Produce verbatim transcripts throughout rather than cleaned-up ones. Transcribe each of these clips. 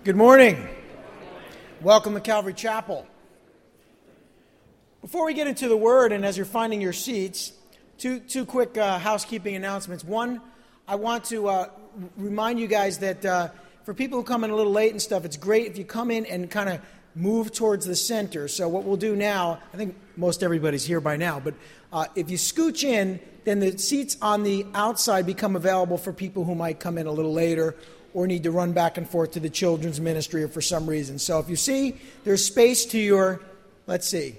Good morning. Welcome to Calvary Chapel. Before we get into the Word, and as you're finding your seats, two two quick uh, housekeeping announcements. One, I want to uh, remind you guys that uh, for people who come in a little late and stuff, it's great if you come in and kind of move towards the center. So what we'll do now, I think most everybody's here by now, but uh, if you scooch in, then the seats on the outside become available for people who might come in a little later or need to run back and forth to the children's ministry or for some reason. So if you see there's space to your, let's see,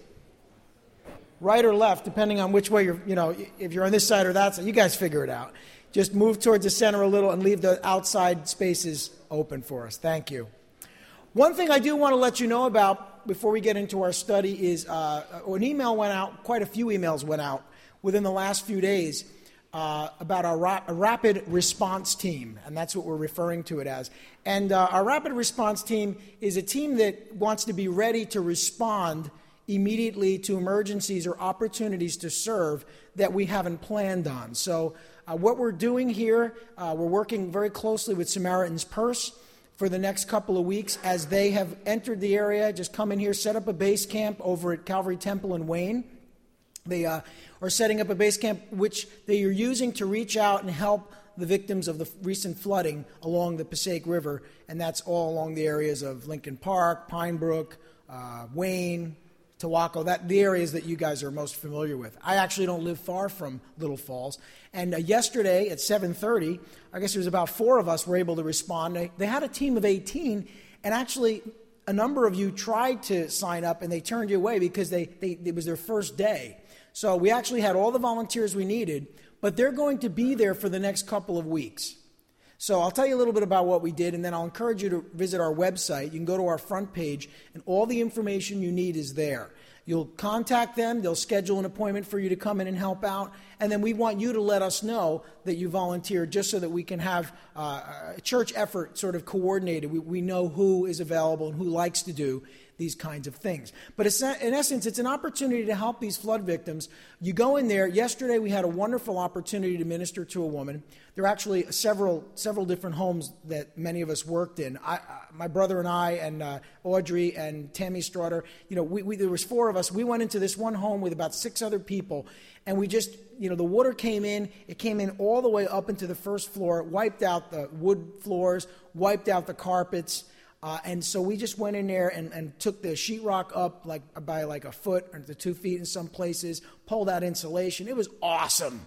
right or left, depending on which way you're, you know, if you're on this side or that side, you guys figure it out. Just move towards the center a little and leave the outside spaces open for us. Thank you. One thing I do want to let you know about before we get into our study is uh, an email went out, quite a few emails went out within the last few days uh, about our ra- rapid response team, and that's what we're referring to it as. And uh, our rapid response team is a team that wants to be ready to respond immediately to emergencies or opportunities to serve that we haven't planned on. So uh, what we're doing here, uh, we're working very closely with Samaritan's Purse for the next couple of weeks as they have entered the area, just come in here, set up a base camp over at Calvary Temple in Wayne. They uh, are setting up a base camp which they are using to reach out and help the victims of the recent flooding along the Passaic River, and that's all along the areas of Lincoln Park, Pine Brook, uh, Wayne, Tawako, that the areas that you guys are most familiar with. I actually don't live far from Little Falls. And uh, yesterday at seven thirty, I guess there was about four of us were able to respond. They, they had a team of eighteen, and actually a number of you tried to sign up, and they turned you away because they, they it was their first day. So we actually had all the volunteers we needed, but they're going to be there for the next couple of weeks. So I'll tell you a little bit about what we did, and then I'll encourage you to visit our website. You can go to our front page, and all the information you need is there. You'll contact them. They'll schedule an appointment for you to come in and help out, and then we want you to let us know that you volunteered just so that we can have uh, a church effort sort of coordinated. We, we know who is available and who likes to do these kinds of things. But it's, in essence, it's an opportunity to help these flood victims. You go in there. Yesterday we had a wonderful opportunity to minister to a woman. There are actually several several different homes that many of us worked in. I, my brother and I and uh, Audrey and Tammy Straughter, you know, we, we, there was four of us. We went into this one home with about six other people, and we just, you know, the water came in. It came in all the way up into the first floor, wiped out the wood floors, wiped out the carpets. Uh, and so we just went in there and, and took the sheetrock up like by like a foot or to two feet in some places, pulled out insulation. It was awesome.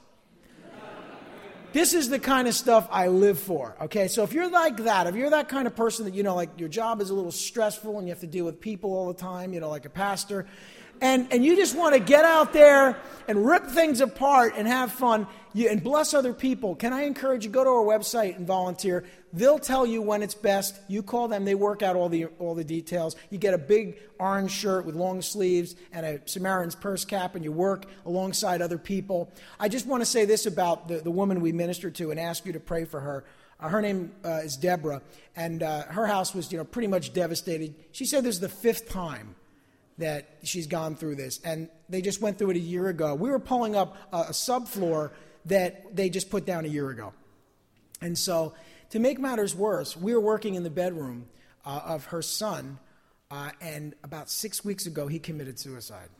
This is the kind of stuff I live for, okay? So if you're like that, if you're that kind of person that, you know, like your job is a little stressful and you have to deal with people all the time, you know, like a pastor, and, and you just want to get out there and rip things apart and have fun you, and bless other people, can I encourage you, go to our website and volunteer. They'll tell you when it's best. You call them. They work out all the all the details. You get a big orange shirt with long sleeves and a Samaritan's Purse cap, and you work alongside other people. I just want to say this about the, the woman we ministered to and ask you to pray for her. Uh, her name uh, is Deborah, and uh, her house was, you know, pretty much devastated. She said this is the fifth time that she's gone through this, and they just went through it a year ago. We were pulling up a, a subfloor that they just put down a year ago. And so, to make matters worse, we were working in the bedroom uh, of her son, uh, and about six weeks ago, he committed suicide.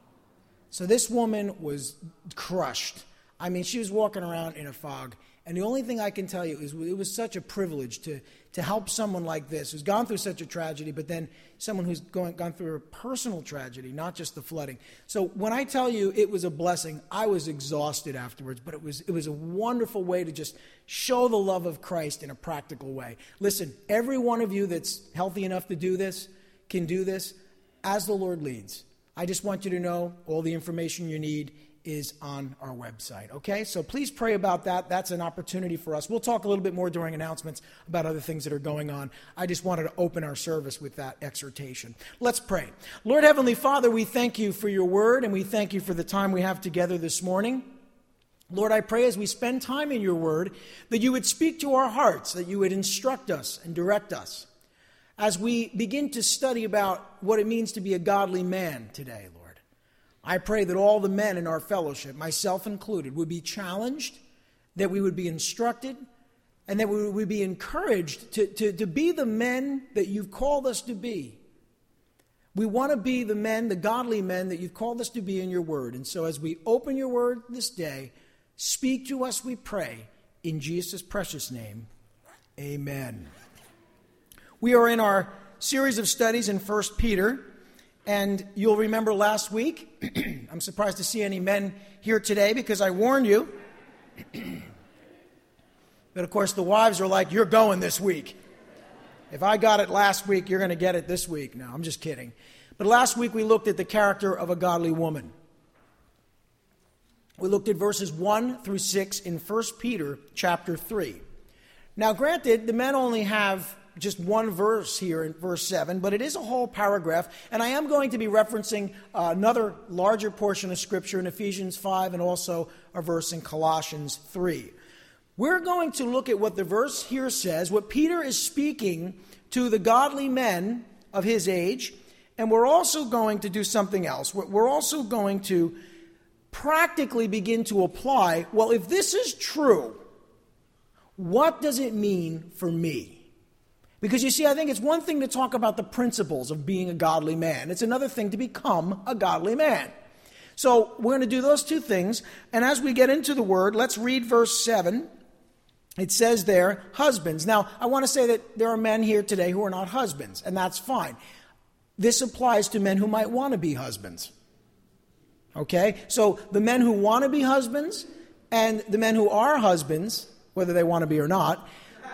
So this woman was crushed. I mean, she was walking around in a fog. And the only thing I can tell you is it was such a privilege to, to help someone like this who's gone through such a tragedy, but then someone who's going, gone through a personal tragedy, not just the flooding. So when I tell you it was a blessing, I was exhausted afterwards, but it was it was a wonderful way to just show the love of Christ in a practical way. Listen, every one of you that's healthy enough to do this can do this as the Lord leads. I just want you to know all the information you need is on our website, okay? So please pray about that. That's an opportunity for us. We'll talk a little bit more during announcements about other things that are going on. I just wanted to open our service with that exhortation. Let's pray. Lord Heavenly Father, we thank you for your word, and we thank you for the time we have together this morning. Lord, I pray as we spend time in your word that you would speak to our hearts, that you would instruct us and direct us as we begin to study about what it means to be a godly man today, Lord. I pray that all the men in our fellowship, myself included, would be challenged, that we would be instructed, and that we would be encouraged to, to, to be the men that you've called us to be. We want to be the men, the godly men that you've called us to be in your word. And so as we open your word this day, speak to us, we pray, in Jesus' precious name. Amen. We are in our series of studies in First Peter, and you'll remember last week, I'm surprised to see any men here today because I warned you. But of course the wives are like, you're going this week. If I got it last week, you're going to get it this week. No, I'm just kidding. But last week we looked at the character of a godly woman. We looked at verses one through six in First Peter chapter three. Now granted, the men only have just one verse here in verse seven, but it is a whole paragraph, and I am going to be referencing uh, another larger portion of Scripture in Ephesians five and also a verse in Colossians three. We're going to look at what the verse here says, what Peter is speaking to the godly men of his age, and we're also going to do something else. We're also going to practically begin to apply, well, if this is true, what does it mean for me? Because you see, I think it's one thing to talk about the principles of being a godly man. It's another thing to become a godly man. So we're going to do those two things, and as we get into the word, let's read verse seven. It says there, husbands. Now, I want to say that there are men here today who are not husbands, and that's fine. This applies to men who might want to be husbands. Okay? So the men who want to be husbands and the men who are husbands, whether they want to be or not,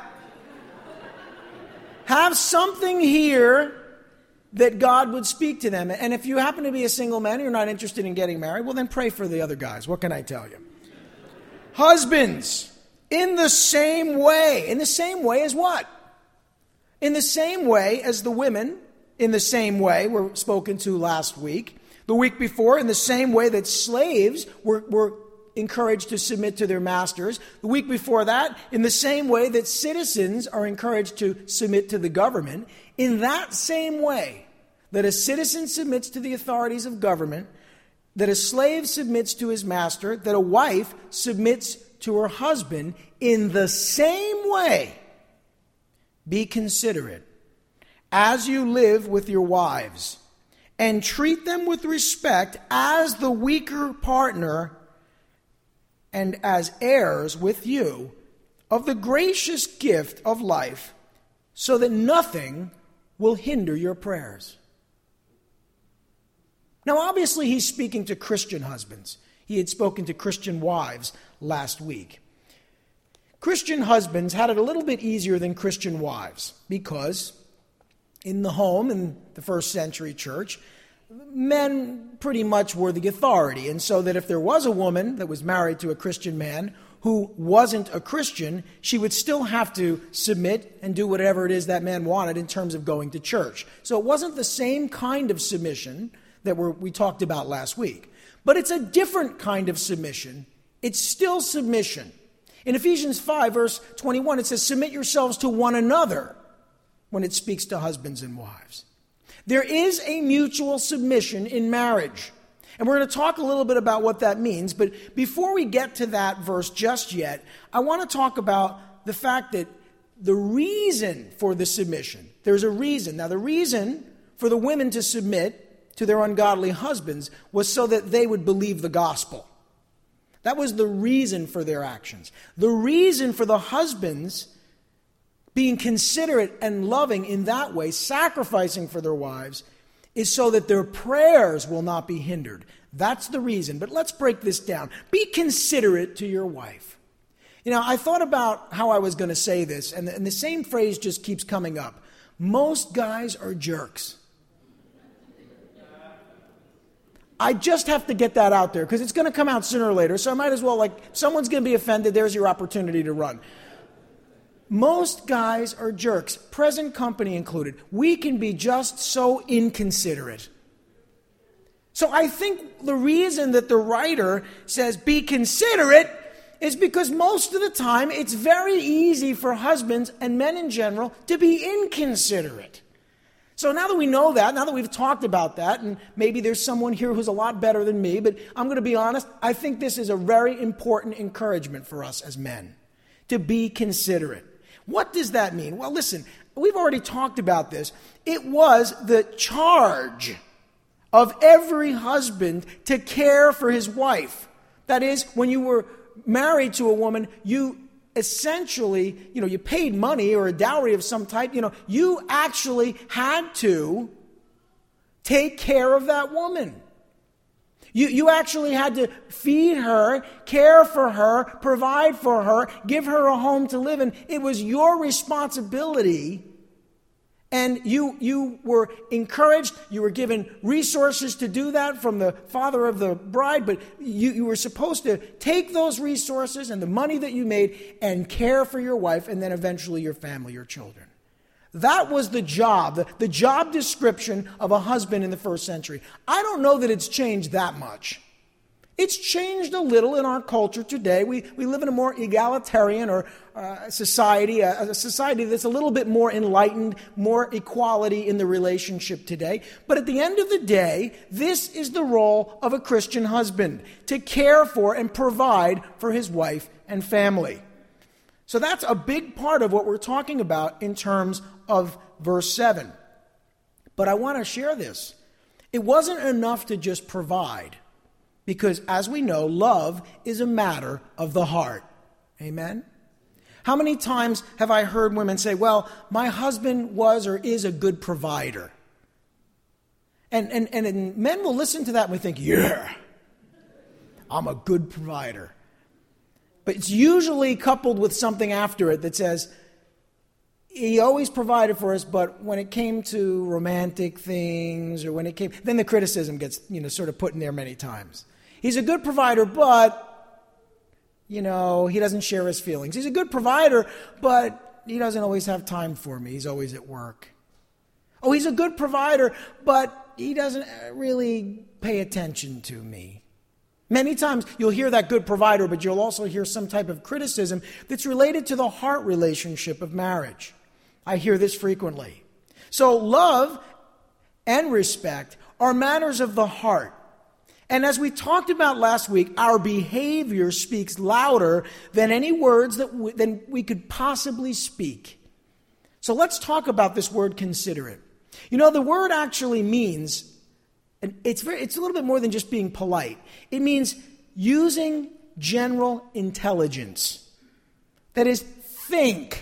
have something here that God would speak to them. And if you happen to be a single man and you're not interested in getting married, well, then pray for the other guys. What can I tell you? Husbands, in the same way. In the same way as what? In the same way as the women, in the same way were spoken to last week. The week before, in the same way that slaves were, were encouraged to submit to their masters. The week before that, in the same way that citizens are encouraged to submit to the government. In that same way that a citizen submits to the authorities of government, that a slave submits to his master, that a wife submits to her husband, in the same way, be considerate as you live with your wives, and treat them with respect as the weaker partner and as heirs with you of the gracious gift of life, so that nothing will hinder your prayers. Now, obviously, he's speaking to Christian husbands. He had spoken to Christian wives last week. Christian husbands had it a little bit easier than Christian wives because in the home, in the first century church, men pretty much were the authority. And so that if there was a woman that was married to a Christian man who wasn't a Christian, she would still have to submit and do whatever it is that man wanted in terms of going to church. So it wasn't the same kind of submission that we're, we talked about last week. But it's a different kind of submission. It's still submission. In Ephesians five, verse twenty-one, it says, submit yourselves to one another when it speaks to husbands and wives. There is a mutual submission in marriage. And we're going to talk a little bit about what that means. But before we get to that verse just yet, I want to talk about the fact that the reason for the submission, there's a reason. Now, the reason for the women to submit to their ungodly husbands was so that they would believe the gospel. That was the reason for their actions. The reason for the husbands being considerate and loving in that way, sacrificing for their wives, is so that their prayers will not be hindered. That's the reason. But let's break this down. Be considerate to your wife. You know, I thought about how I was going to say this, and the, and the same phrase just keeps coming up. Most guys are jerks. I just have to get that out there because it's going to come out sooner or later. So I might as well, like, someone's going to be offended. There's your opportunity to run. Most guys are jerks, present company included. We can be just so inconsiderate. So I think the reason that the writer says be considerate is because most of the time it's very easy for husbands and men in general to be inconsiderate. So now that we know that, now that we've talked about that, and maybe there's someone here who's a lot better than me, but I'm going to be honest, I think this is a very important encouragement for us as men. to be considerate. What does that mean? Well, listen, we've already talked about this. It was the charge of every husband to care for his wife. That is, when you were married to a woman, you essentially, you know, you paid money or a dowry of some type. You know, you actually had to take care of that woman. You, you actually had to feed her, care for her, provide for her, give her a home to live in. It was your responsibility. And you you were encouraged, you were given resources to do that from the father of the bride, but you, you were supposed to take those resources and the money that you made and care for your wife and then eventually your family, your children. That was the job, the, the job description of a husband in the first century. I don't know that it's changed that much. It's changed a little in our culture today. We we live in a more egalitarian or uh, society, a, a society that's a little bit more enlightened, more equality in the relationship today. But at the end of the day, this is the role of a Christian husband, to care for and provide for his wife and family. So that's a big part of what we're talking about in terms of verse seven. But I want to share this. It wasn't enough to just provide. Because, as we know, love is a matter of the heart. Amen? How many times have I heard women say, well, my husband was or is a good provider? And, and, and men will listen to that and we think, yeah, I'm a good provider. But it's usually coupled with something after it that says, he always provided for us, but when it came to romantic things or when it came, then the criticism gets, you know, sort of put in there many times. He's a good provider, but, you know, he doesn't share his feelings. He's a good provider, but he doesn't always have time for me. He's always at work. Oh, he's a good provider, but he doesn't really pay attention to me. Many times you'll hear that good provider, but you'll also hear some type of criticism that's related to the heart relationship of marriage. I hear this frequently. So love and respect are matters of the heart. And as we talked about last week, our behavior speaks louder than any words that we, than we could possibly speak. So let's talk about this word considerate. You know, the word actually means, and it's very, it's a little bit more than just being polite. It means using general intelligence. That is, think.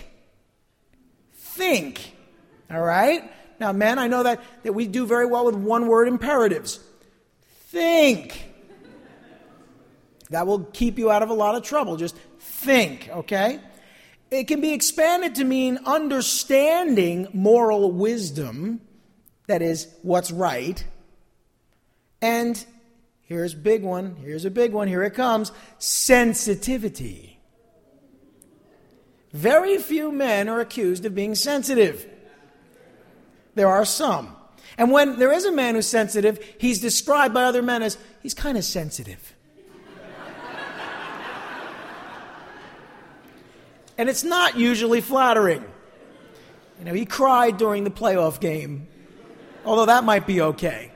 Think. All right? Now, men, I know that, that we do very well with one-word imperatives. Think. That will keep you out of a lot of trouble. Just think, okay? It can be expanded to mean understanding moral wisdom, that is, what's right. And here's a big one, here's a big one, here it comes, sensitivity. Very few men are accused of being sensitive. There are some. And when there is a man who's sensitive, he's described by other men as, he's kind of sensitive. And it's not usually flattering. You know, he cried during the playoff game, although that might be okay.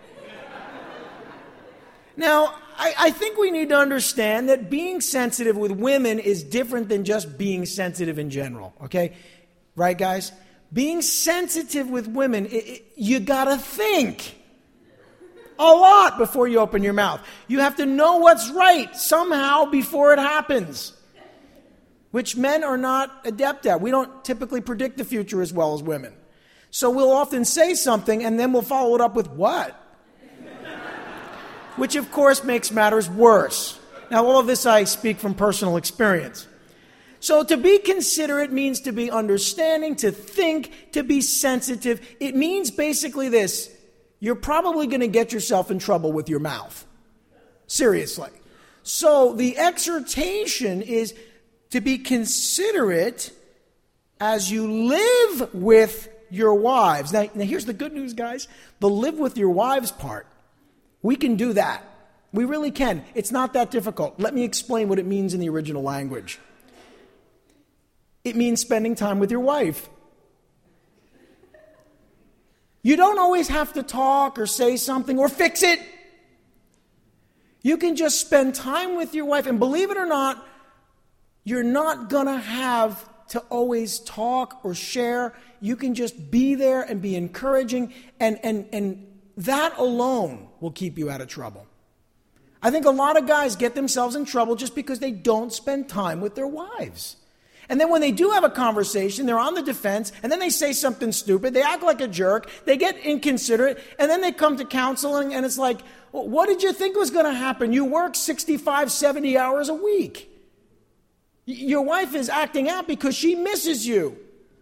Now, I, I think we need to understand that being sensitive with women is different than just being sensitive in general, okay? Right, guys? Being sensitive with women, it, it, you gotta think a lot before you open your mouth. You have to know what's right somehow before it happens, which men are not adept at. We don't typically predict the future as well as women. So we'll often say something and then we'll follow it up with what? Which, of course, makes matters worse. Now, all of this I speak from personal experience. So to be considerate means to be understanding, to think, to be sensitive. It means basically this: you're probably going to get yourself in trouble with your mouth. Seriously. So the exhortation is to be considerate as you live with your wives. Now, now here's the good news, guys. The live with your wives part, we can do that. We really can. It's not that difficult. Let me explain what it means in the original language. It means spending time with your wife. You don't always have to talk or say something or fix it. You can just spend time with your wife. And believe it or not, You're not going to have to always talk or share. You can just be there and be encouraging, and, and, and that alone will keep you out of trouble. I think a lot of guys get themselves in trouble just because they don't spend time with their wives. And then when they do have a conversation, they're on the defense, and then they say something stupid, they act like a jerk, they get inconsiderate, and then they come to counseling, and it's like, well, what did you think was going to happen? You work sixty-five, seventy hours a week. Your wife is acting out because she misses you.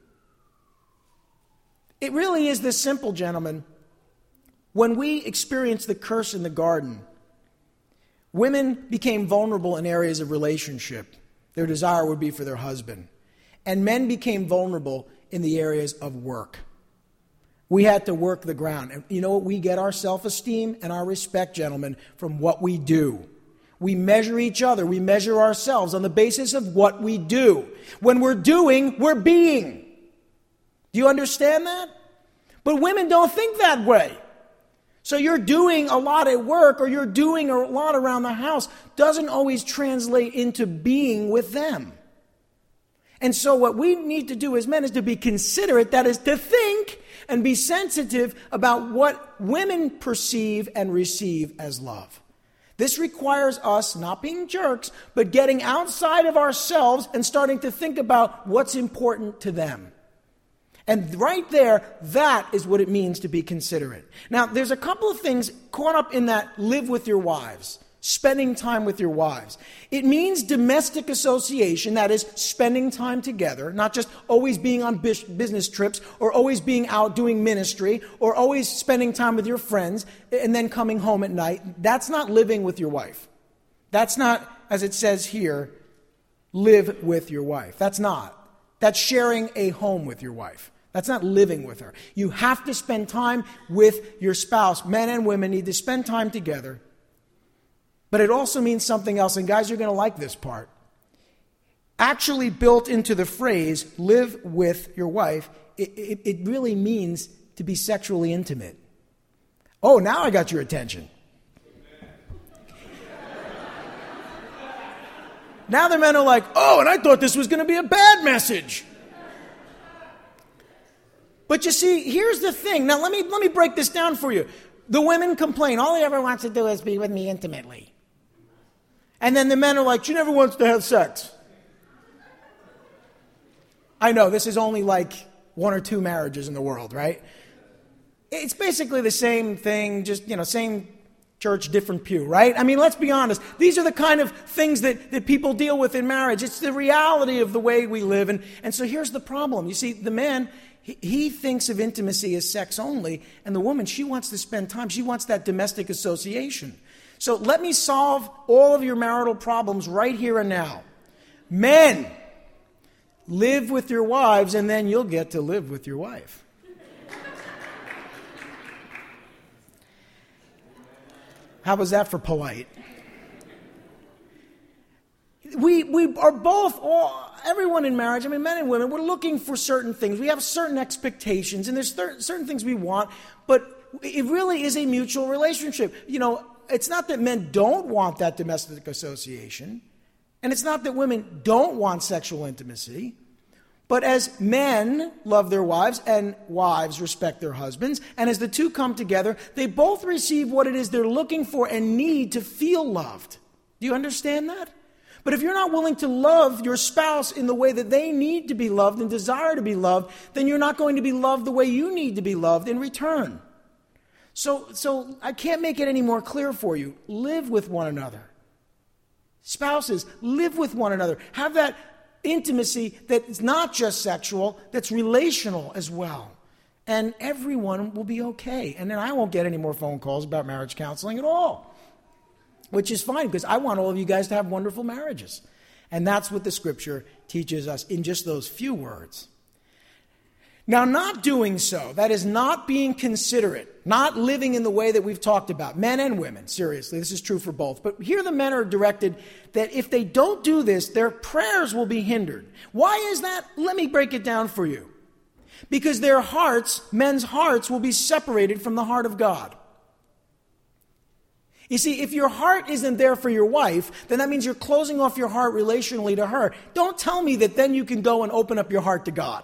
It really is this simple, gentlemen. When we experienced the curse in the garden, women became vulnerable in areas of relationship. Their desire would be for their husband. And men became vulnerable in the areas of work. We had to work the ground. And you know what? We get our self-esteem and our respect, gentlemen, from what we do. We measure each other. We measure ourselves on the basis of what we do. When we're doing, we're being. Do you understand that? But women don't think that way. So you're doing a lot at work or you're doing a lot around the house doesn't always translate into being with them. And so what we need to do as men is to be considerate, that is to think and be sensitive about what women perceive and receive as love. This requires us not being jerks, but getting outside of ourselves and starting to think about what's important to them. And right there, that is what it means to be considerate. Now, there's a couple of things caught up in that live with your wives, spending time with your wives. It means domestic association, that is spending time together, not just always being on business trips or always being out doing ministry or always spending time with your friends and then coming home at night. That's not living with your wife. That's not, as it says here, live with your wife. That's not. That's sharing a home with your wife. That's not living with her. You have to spend time with your spouse. Men and women need to spend time together. But it also means something else, and guys, you're going to like this part. Actually built into the phrase, live with your wife, it, it, it really means to be sexually intimate. Oh, now I got your attention. Now the men are like, oh, and I thought this was going to be a bad message. But you see, here's the thing. Now let me let me break this down for you. The women complain, all he ever wants to do is be with me intimately. And then the men are like, she never wants to have sex. I know, this is only like one or two marriages in the world, right? It's basically the same thing, just, you know, same church, different pew, right? I mean, let's be honest. These are the kind of things that, that people deal with in marriage. It's the reality of the way we live. And, and so here's the problem. You see, the man, he, he thinks of intimacy as sex only. And the woman, she wants to spend time. She wants that domestic association. So let me solve all of your marital problems right here and now. Men, live with your wives, and then you'll get to live with your wife. How was that for polite? We we are both, all, everyone in marriage, I mean, men and women, we're looking for certain things. We have certain expectations, and there's th- certain things we want, but it really is a mutual relationship. You know, it's not that men don't want that domestic association, and it's not that women don't want sexual intimacy, but as men love their wives and wives respect their husbands, and as the two come together, they both receive what it is they're looking for and need to feel loved. Do you understand that? But if you're not willing to love your spouse in the way that they need to be loved and desire to be loved, then you're not going to be loved the way you need to be loved in return. So, so I can't make it any more clear for you. Live with one another. Spouses, live with one another. Have that intimacy that's not just sexual, that's relational as well. And everyone will be okay. And then I won't get any more phone calls about marriage counseling at all, which is fine because I want all of you guys to have wonderful marriages. And that's what the scripture teaches us in just those few words. Now, not doing so, that is not being considerate, not living in the way that we've talked about, men and women, seriously, this is true for both. But here the men are directed that if they don't do this, their prayers will be hindered. Why is that? Let me break it down for you. Because their hearts, men's hearts, will be separated from the heart of God. You see, if your heart isn't there for your wife, then that means you're closing off your heart relationally to her. Don't tell me that then you can go and open up your heart to God.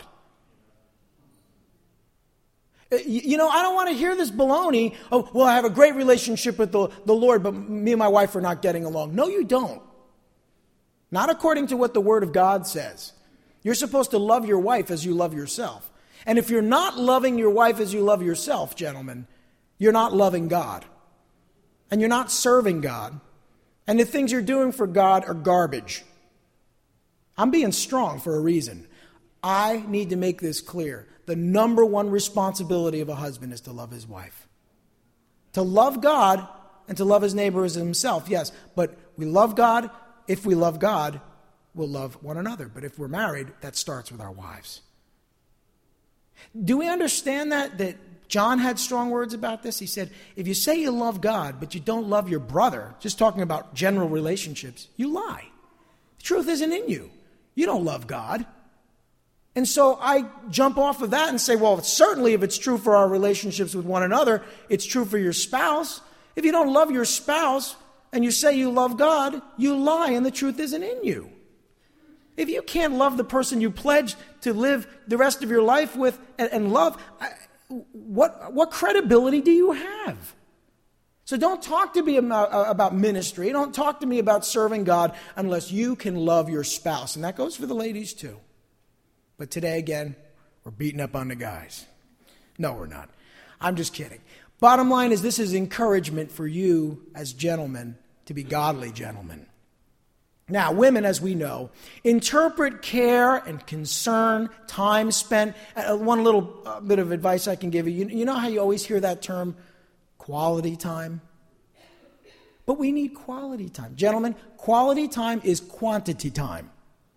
You know, I don't want to hear this baloney. Oh, well, I have a great relationship with the, the Lord, but me and my wife are not getting along. No, you don't. Not according to what the Word of God says. You're supposed to love your wife as you love yourself. And if you're not loving your wife as you love yourself, gentlemen, you're not loving God. And you're not serving God. And the things you're doing for God are garbage. I'm being strong for a reason. I need to make this clear. The number one responsibility of a husband is to love his wife. To love God and to love his neighbor as himself, yes. But we love God. If we love God, we'll love one another. But if we're married, that starts with our wives. Do we understand that? That John had strong words about this. He said, if you say you love God, but you don't love your brother, just talking about general relationships, you lie. The truth isn't in you. You don't love God. And so I jump off of that and say, well, certainly if it's true for our relationships with one another, it's true for your spouse. If you don't love your spouse and you say you love God, you lie and the truth isn't in you. If you can't love the person you pledged to live the rest of your life with and, and love, what, what credibility do you have? So don't talk to me about, uh, about ministry. Don't talk to me about serving God unless you can love your spouse. And that goes for the ladies too. But today, again, we're beating up on the guys. No, we're not. I'm just kidding. Bottom line is this is encouragement for you as gentlemen to be godly gentlemen. Now, women, as we know, interpret care and concern, time spent. Uh, one little uh, bit of advice I can give you. you. You know how you always hear that term, quality time? But we need quality time. Gentlemen, quality time is quantity time.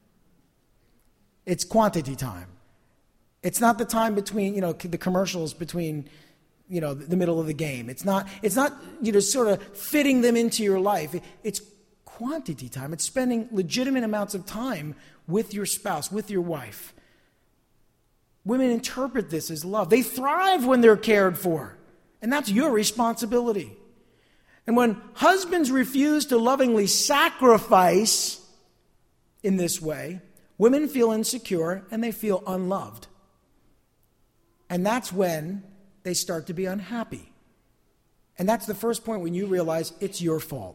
It's quantity time. It's not the time between, you know, the commercials between, you know, the middle of the game. It's not, it's not, you know, sort of fitting them into your life. It's quantity time. It's spending legitimate amounts of time with your spouse, with your wife. Women interpret this as love. They thrive when they're cared for. And that's your responsibility. And when husbands refuse to lovingly sacrifice in this way, women feel insecure and they feel unloved. And that's when they start to be unhappy. And that's the first point when you realize it's your fault.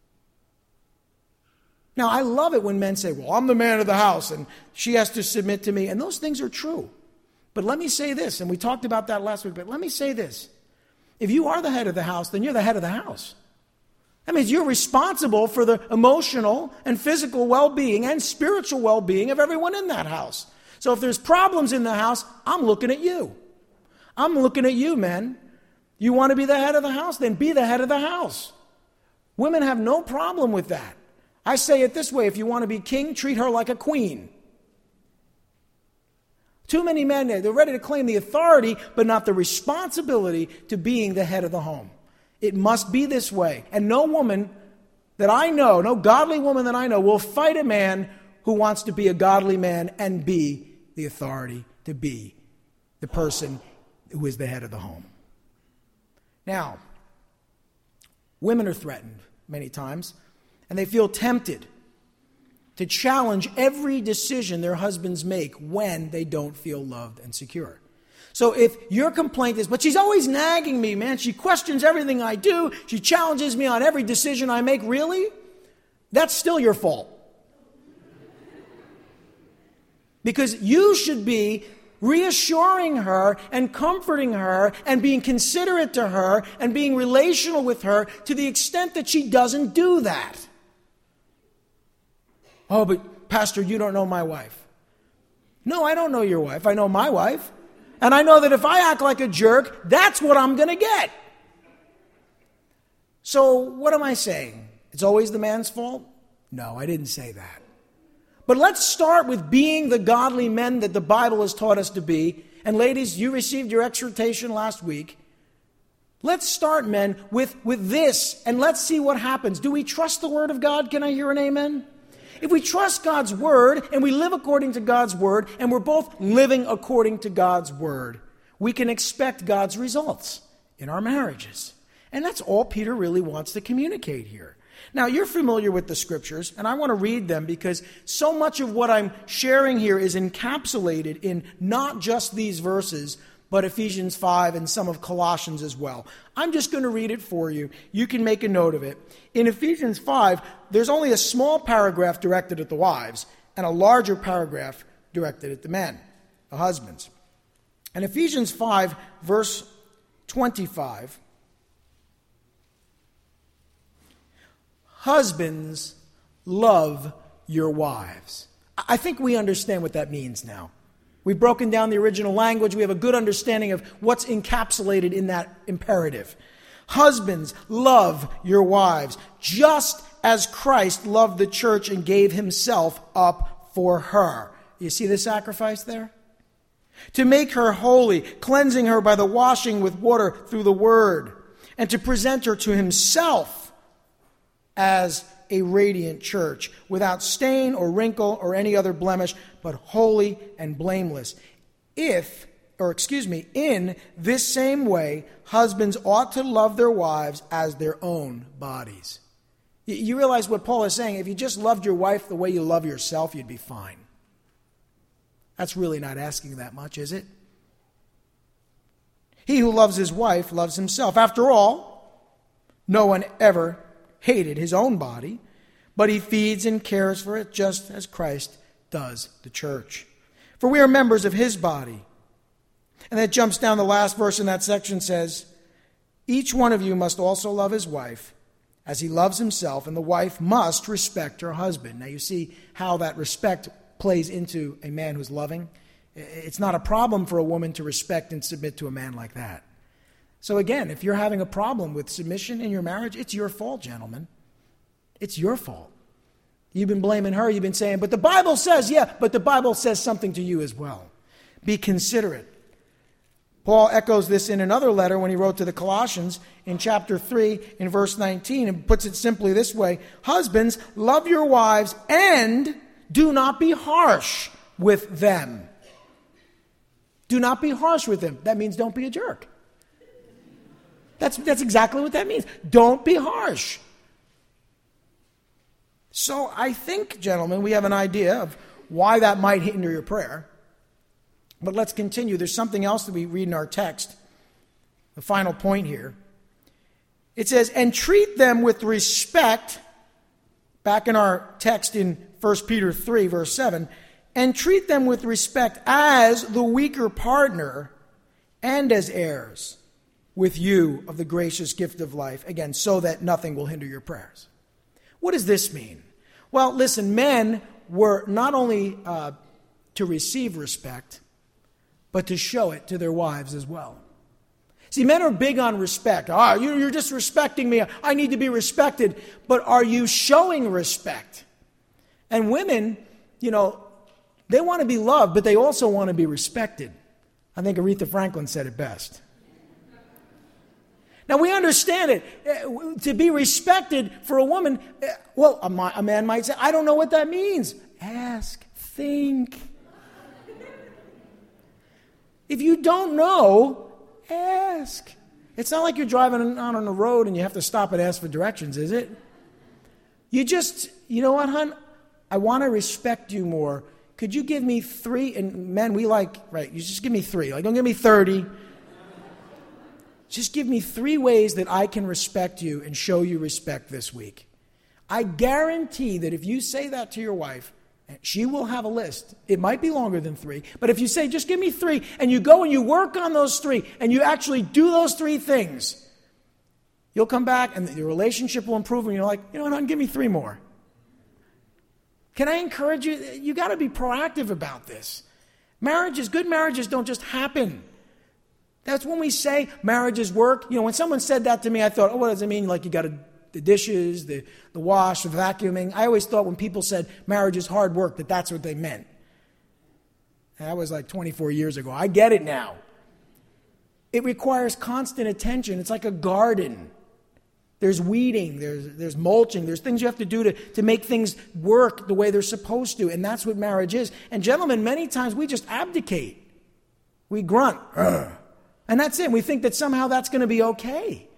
Now, I love it when men say, well, I'm the man of the house and she has to submit to me. And those things are true. But let me say this, and we talked about that last week, but let me say this. If you are the head of the house, then you're the head of the house. That means you're responsible for the emotional and physical well-being and spiritual well-being of everyone in that house. So if there's problems in the house, I'm looking at you. I'm looking at you, men. You want to be the head of the house? Then be the head of the house. Women have no problem with that. I say it this way, if you want to be king, treat her like a queen. Too many men, they're ready to claim the authority, but not the responsibility to being the head of the home. It must be this way. And no woman that I know, no godly woman that I know, will fight a man who wants to be a godly man and be the authority, to be the person who is the head of the home. Now, women are threatened many times, and they feel tempted to challenge every decision their husbands make when they don't feel loved and secure. So if your complaint is, but she's always nagging me, man, she questions everything I do, she challenges me on every decision I make, really? That's still your fault. Because you should be reassuring her and comforting her and being considerate to her and being relational with her to the extent that she doesn't do that. Oh, but Pastor, you don't know my wife. No, I don't know your wife. I know my wife. And I know that if I act like a jerk, that's what I'm going to get. So what am I saying? It's always the man's fault? No, I didn't say that. But let's start with being the godly men that the Bible has taught us to be. And ladies, you received your exhortation last week. Let's start, men, with, with this, and let's see what happens. Do we trust the Word of God? Can I hear an amen? If we trust God's Word and we live according to God's Word and we're both living according to God's Word, we can expect God's results in our marriages. And that's all Peter really wants to communicate here. Now, you're familiar with the scriptures, and I want to read them because so much of what I'm sharing here is encapsulated in not just these verses, but Ephesians five and some of Colossians as well. I'm just going to read it for you. You can make a note of it. In Ephesians five, there's only a small paragraph directed at the wives and a larger paragraph directed at the men, the husbands. In Ephesians five, verse twenty-five, husbands, love your wives. I think we understand what that means now. We've broken down the original language. We have a good understanding of what's encapsulated in that imperative. Husbands, love your wives, just as Christ loved the church and gave himself up for her. You see the sacrifice there? To make her holy, cleansing her by the washing with water through the word, and to present her to himself as a radiant church, without stain or wrinkle or any other blemish, but holy and blameless. If, or excuse me, in this same way, husbands ought to love their wives as their own bodies. You realize what Paul is saying? If you just loved your wife the way you love yourself, you'd be fine. That's really not asking that much, is it? He who loves his wife loves himself. After all, no one ever hated his own body, but he feeds and cares for it just as Christ does the church. For we are members of his body. And that jumps down the last verse in that section says, each one of you must also love his wife as he loves himself, and the wife must respect her husband. Now you see how that respect plays into a man who's loving. It's not a problem for a woman to respect and submit to a man like that. So again, if you're having a problem with submission in your marriage, it's your fault, gentlemen. It's your fault. You've been blaming her. You've been saying, but the Bible says, yeah, but the Bible says something to you as well. Be considerate. Paul echoes this in another letter when he wrote to the Colossians in chapter three, in verse nineteen, and puts it simply this way: husbands, love your wives and do not be harsh with them. Do not be harsh with them. That means don't be a jerk. That's, that's exactly what that means. Don't be harsh. So I think, gentlemen, we have an idea of why that might hinder your prayer. But let's continue. There's something else that we read in our text. The final point here. It says, and treat them with respect, back in our text in First Peter three, verse seven, and treat them with respect as the weaker partner and as heirs with you of the gracious gift of life, again, so that nothing will hinder your prayers. What does this mean? Well, listen, men were not only uh, to receive respect, but to show it to their wives as well. See, men are big on respect. Ah, oh, you're just respecting me. I need to be respected. But are you showing respect? And women, you know, they want to be loved, but they also want to be respected. I think Aretha Franklin said it best. Now, we understand it. To be respected for a woman, well, a man might say, I don't know what that means. Ask, think. If you don't know, ask. It's not like you're driving out on the road and you have to stop and ask for directions, is it? You just, you know what, hon? I want to respect you more. Could you give me three? And men, we like, right, you just give me three. Like, don't give me thirty. Just give me three ways that I can respect you and show you respect this week. I guarantee that if you say that to your wife, she will have a list. It might be longer than three, but if you say, just give me three, and you go and you work on those three, and you actually do those three things, you'll come back and the relationship will improve, and you're like, you know what, give me three more. Can I encourage you? You got to be proactive about this. Marriages, good marriages don't just happen. That's when we say marriages work. You know, when someone said that to me, I thought, oh, what does it mean? Like you got to, the dishes, the, the wash, the vacuuming. I always thought when people said marriage is hard work, that that's what they meant. And that was like twenty-four years ago. I get it now. It requires constant attention. It's like a garden. There's weeding, there's, there's mulching, there's things you have to do to, to make things work the way they're supposed to. And that's what marriage is. And gentlemen, many times we just abdicate. We grunt. Ugh. And that's it. We think that somehow that's going to be okay.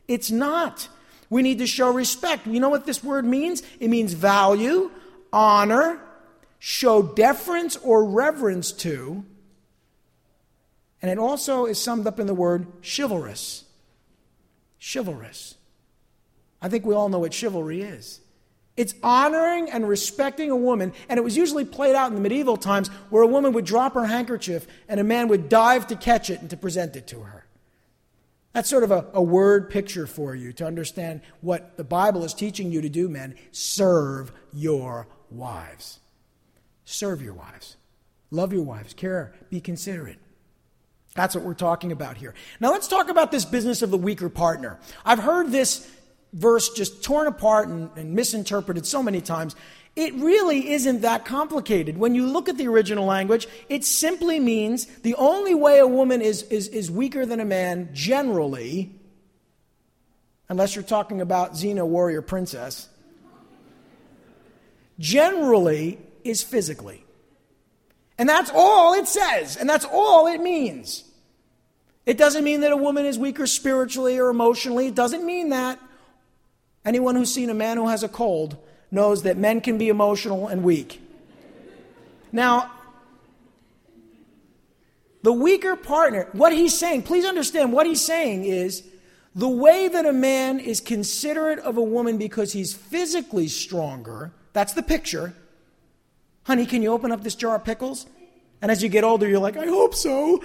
It's not. We need to show respect. You know what this word means? It means value, honor, show deference or reverence to. And it also is summed up in the word chivalrous. Chivalrous. I think we all know what chivalry is. It's honoring and respecting a woman, and it was usually played out in the medieval times where a woman would drop her handkerchief and a man would dive to catch it and to present it to her. That's sort of a, a word picture for you to understand what the Bible is teaching you to do, men. Serve your wives. Serve your wives. Love your wives. Care. Be considerate. That's what we're talking about here. Now let's talk about this business of the weaker partner. I've heard this verse just torn apart and, and misinterpreted so many times. It really isn't that complicated. When you look at the original language, it simply means the only way a woman is, is, is weaker than a man generally, unless you're talking about Xena, warrior princess, generally is physically. And that's all it says, and that's all it means. It doesn't mean that a woman is weaker spiritually or emotionally. It doesn't mean that. Anyone who's seen a man who has a cold knows that men can be emotional and weak. Now, the weaker partner, what he's saying, please understand, what he's saying is the way that a man is considerate of a woman because he's physically stronger, that's the picture. Honey, can you open up this jar of pickles? And as you get older, you're like, I hope so.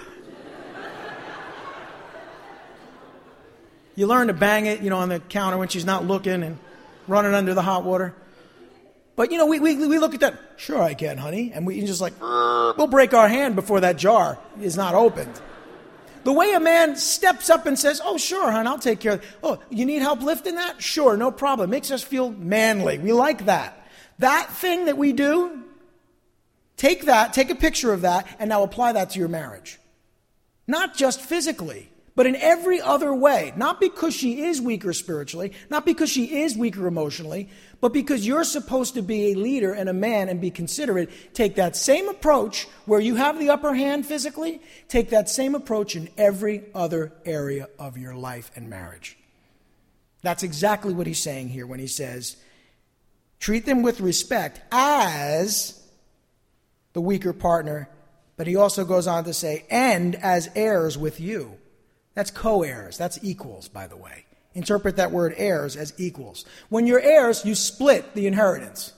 You learn to bang it, you know, on the counter when she's not looking and run it under the hot water. But, you know, we we, we look at that. Sure, I can, honey. And we just like, we'll break our hand before that jar is not opened. The way a man steps up and says, oh, sure, hon, I'll take care of it. Oh, you need help lifting that? Sure, no problem. It makes us feel manly. We like that. That thing that we do, take that, take a picture of that, and now apply that to your marriage. Not just physically, but in every other way. Not because she is weaker spiritually, not because she is weaker emotionally, but because you're supposed to be a leader and a man and be considerate. Take that same approach where you have the upper hand physically, take that same approach in every other area of your life and marriage. That's exactly what he's saying here when he says, treat them with respect as the weaker partner, but he also goes on to say, and as heirs with you. That's co-heirs. That's equals, by the way. Interpret that word heirs as equals. When you're heirs, you split the inheritance.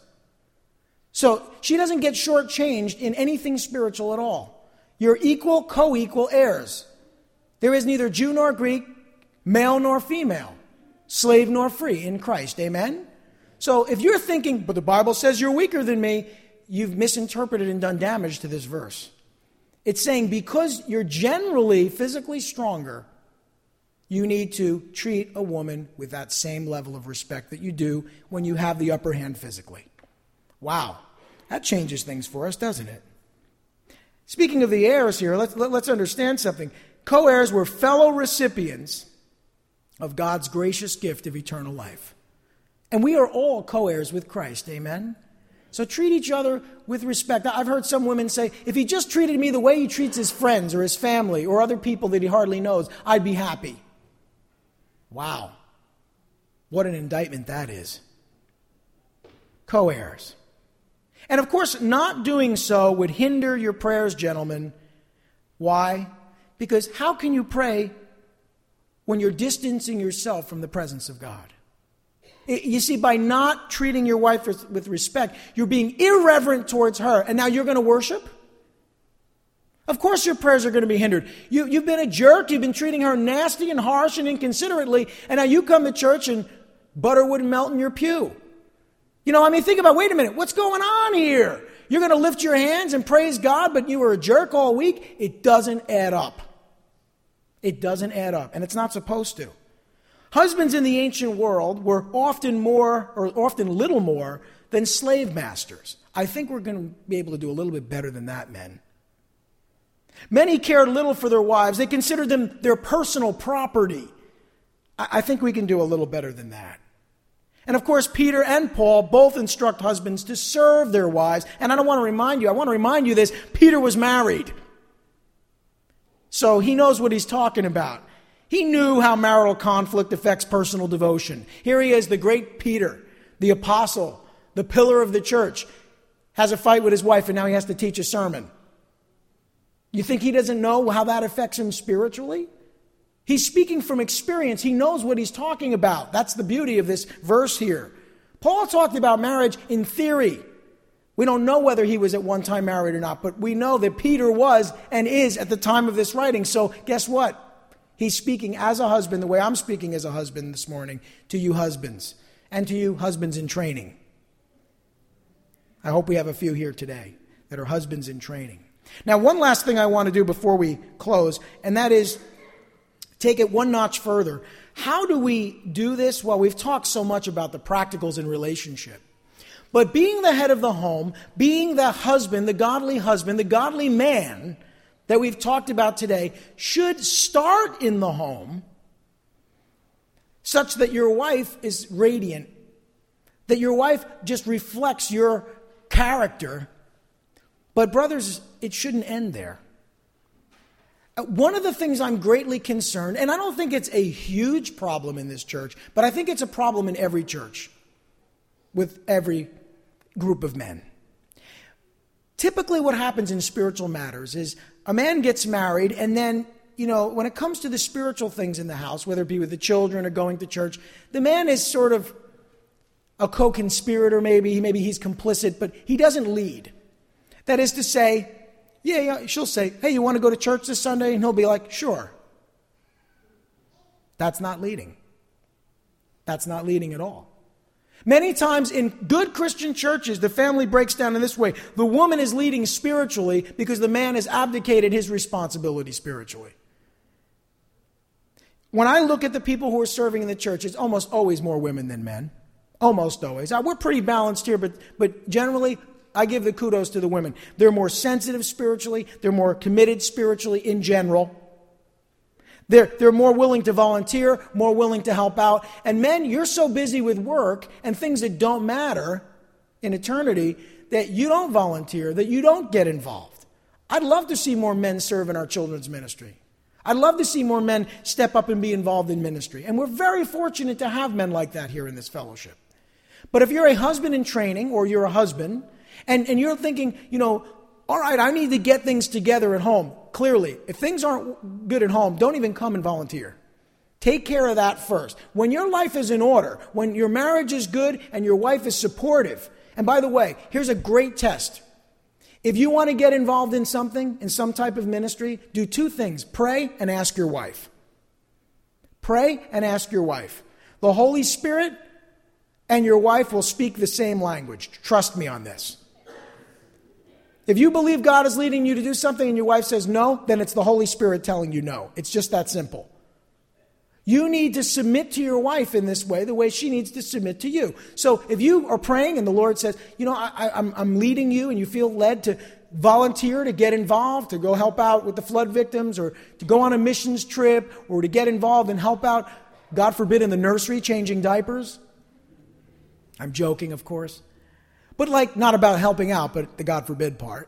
So she doesn't get shortchanged in anything spiritual at all. You're equal, co-equal heirs. There is neither Jew nor Greek, male nor female, slave nor free in Christ. Amen? So if you're thinking, but the Bible says you're weaker than me, you've misinterpreted and done damage to this verse. It's saying because you're generally physically stronger, you need to treat a woman with that same level of respect that you do when you have the upper hand physically. Wow, that changes things for us, doesn't it? Speaking of the heirs here, let's, let, let's understand something. Co-heirs were fellow recipients of God's gracious gift of eternal life. And we are all co-heirs with Christ, amen? So treat each other with respect. I've heard some women say, if he just treated me the way he treats his friends or his family or other people that he hardly knows, I'd be happy. Wow. What an indictment that is. Co-heirs. And of course, not doing so would hinder your prayers, gentlemen. Why? Because how can you pray when you're distancing yourself from the presence of God? You see, by not treating your wife with, with respect, you're being irreverent towards her, and now you're going to worship? Of course your prayers are going to be hindered. You, you've been a jerk, you've been treating her nasty and harsh and inconsiderately, and now you come to church and butter wouldn't melt in your pew. You know, I mean, think about, wait a minute, what's going on here? You're going to lift your hands and praise God, but you were a jerk all week? It doesn't add up. It doesn't add up, and it's not supposed to. Husbands in the ancient world were often more, or often little more, than slave masters. I think we're going to be able to do a little bit better than that, men. Many cared little for their wives. They considered them their personal property. I think we can do a little better than that. And of course, Peter and Paul both instruct husbands to serve their wives. And I don't want to remind you, I want to remind you this, Peter was married. So he knows what he's talking about. He knew how marital conflict affects personal devotion. Here he is, the great Peter, the apostle, the pillar of the church, has a fight with his wife, and now he has to teach a sermon. You think he doesn't know how that affects him spiritually? He's speaking from experience. He knows what he's talking about. That's the beauty of this verse here. Paul talked about marriage in theory. We don't know whether he was at one time married or not, but we know that Peter was and is at the time of this writing. So guess what? He's speaking as a husband, the way I'm speaking as a husband this morning, to you husbands, and to you husbands in training. I hope we have a few here today that are husbands in training. Now, one last thing I want to do before we close, and that is take it one notch further. How do we do this? Well, we've talked so much about the practicals in relationship. But being the head of the home, being the husband, the godly husband, the godly man that we've talked about today should start in the home such that your wife is radiant, that your wife just reflects your character. But brothers, it shouldn't end there. One of the things I'm greatly concerned, and I don't think it's a huge problem in this church, but I think it's a problem in every church with every group of men. Typically what happens in spiritual matters is a man gets married, and then, you know, when it comes to the spiritual things in the house, whether it be with the children or going to church, the man is sort of a co-conspirator maybe, maybe he's complicit, but he doesn't lead. That is to say, yeah, yeah, she'll say, hey, you want to go to church this Sunday? And he'll be like, sure. That's not leading. That's not leading at all. Many times in good Christian churches, the family breaks down in this way. The woman is leading spiritually because the man has abdicated his responsibility spiritually. When I look at the people who are serving in the church, it's almost always more women than men. Almost always. Now, we're pretty balanced here, but, but generally, I give the kudos to the women. They're more sensitive spiritually. They're more committed spiritually in general. They're, they're more willing to volunteer, more willing to help out. And men, you're so busy with work and things that don't matter in eternity that you don't volunteer, that you don't get involved. I'd love to see more men serve in our children's ministry. I'd love to see more men step up and be involved in ministry. And we're very fortunate to have men like that here in this fellowship. But if you're a husband in training, or you're a husband, and, and you're thinking, you know, all right, I need to get things together at home. Clearly, if things aren't good at home, don't even come and volunteer. Take care of that first. When your life is in order, when your marriage is good and your wife is supportive. And by the way, here's a great test. If you want to get involved in something, in some type of ministry, do two things. Pray and ask your wife. Pray and ask your wife. The Holy Spirit and your wife will speak the same language. Trust me on this. If you believe God is leading you to do something and your wife says no, then it's the Holy Spirit telling you no. It's just that simple. You need to submit to your wife in this way, the way she needs to submit to you. So if you are praying and the Lord says, you know, I, I, I'm, I'm leading you, and you feel led to volunteer, to get involved, to go help out with the flood victims, or to go on a missions trip, or to get involved and help out, God forbid, in the nursery changing diapers. I'm joking, of course. But like, not about helping out, but the God forbid part.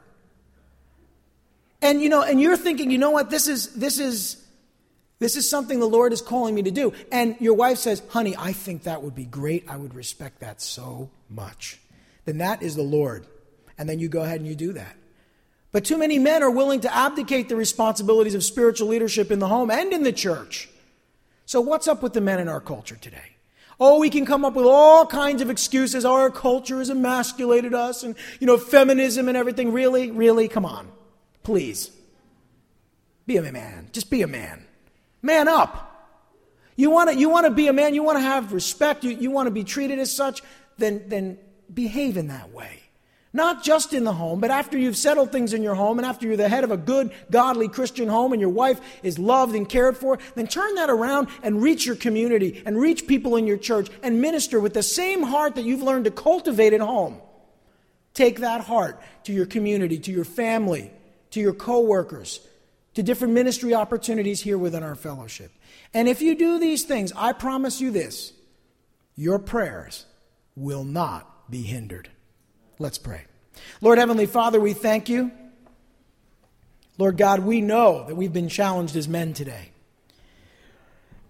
And you know, and you're thinking, you know what, this is this is this is something the Lord is calling me to do. And your wife says, honey, I think that would be great. I would respect that so much. Then that is the Lord. And then you go ahead and you do that. But too many men are willing to abdicate the responsibilities of spiritual leadership in the home and in the church. So what's up with the men in our culture today? Oh, we can come up with all kinds of excuses. Our culture has emasculated us, and, you know, feminism and everything. Really? Really? Come on. Please. Be a man. Just be a man. Man up. You want to you want to be a man, you want to have respect, you, you want to be treated as such, then, then behave in that way. Not just in the home, but after you've settled things in your home, and after you're the head of a good, godly Christian home, and your wife is loved and cared for, then turn that around and reach your community and reach people in your church and minister with the same heart that you've learned to cultivate at home. Take that heart to your community, to your family, to your co-workers, to different ministry opportunities here within our fellowship. And if you do these things, I promise you this, your prayers will not be hindered. Let's pray. Lord Heavenly Father, we thank you. Lord God, we know that we've been challenged as men today.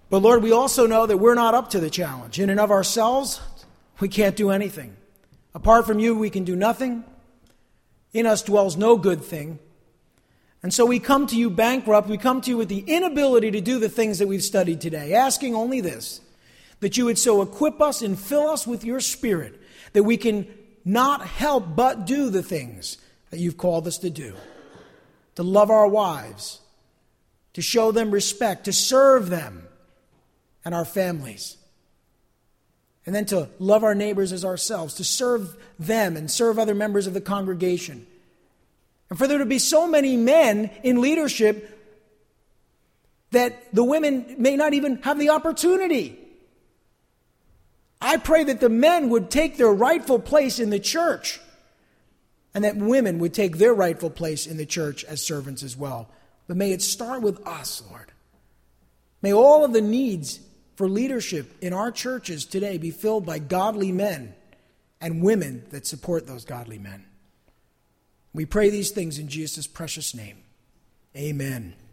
But Lord, we also know that we're not up to the challenge. In and of ourselves, we can't do anything. Apart from you, we can do nothing. In us dwells no good thing. And so we come to you bankrupt. We come to you with the inability to do the things that we've studied today, asking only this, that you would so equip us and fill us with your Spirit that we can not help but do the things that you've called us to do. To love our wives, to show them respect, to serve them and our families. And then to love our neighbors as ourselves, to serve them and serve other members of the congregation. And for there to be so many men in leadership that the women may not even have the opportunity. I pray that the men would take their rightful place in the church, and that women would take their rightful place in the church as servants as well. But may it start with us, Lord. May all of the needs for leadership in our churches today be filled by godly men and women that support those godly men. We pray these things in Jesus' precious name. Amen.